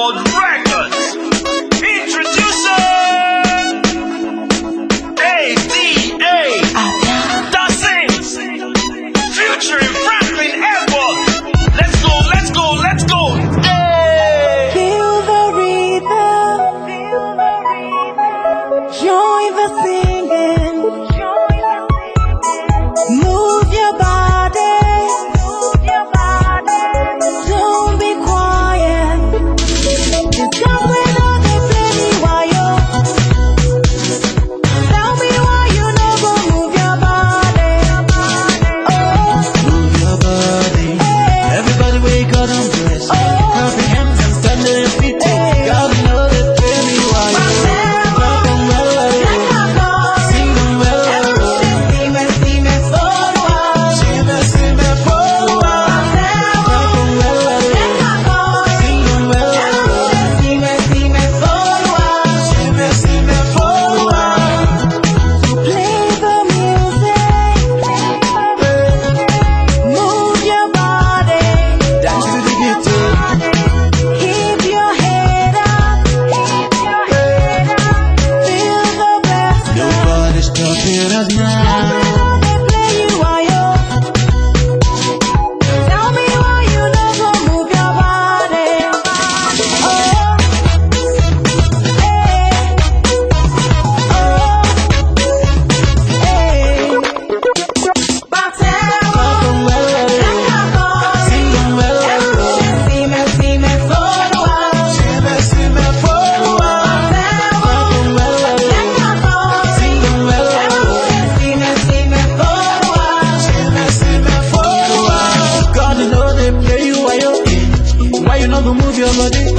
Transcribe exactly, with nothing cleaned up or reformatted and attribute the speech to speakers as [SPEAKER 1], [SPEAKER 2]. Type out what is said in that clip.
[SPEAKER 1] Airworld Records. Introducing A D A Da Sings, featuring Franklin Airworld. Let's go, let's go, let's go. Hey!
[SPEAKER 2] Feel the rhythm, join the singing, move your body, don't be quiet. It's come when all they play me while you. Tell me why you never move your body. Oh,
[SPEAKER 3] Move your body. Everybody wake up and dress. Clap your hands and stand on your feet. God know that play me while you clap them well, sing them well. Sing me, sing me for a while. Clap them well, sing them well. Sing me, sing me for a while. Sing me for a while.
[SPEAKER 2] play the music, move your body,
[SPEAKER 3] Dance to the guitar.
[SPEAKER 2] keep your head up, feel the best.
[SPEAKER 3] Nobody's stopping us now.
[SPEAKER 2] They play you while you. Tell me why you never move your body. Oh, hey, oh, hey.
[SPEAKER 3] Clap them well, sing them well. Sing me, sing me for a while. Sing me, sing me for a while. Clap them well, sing them well. Sing me, sing me for a while. Sing me, sing me for a while. God, you know they play you while you're in. Why you not gonna move your body?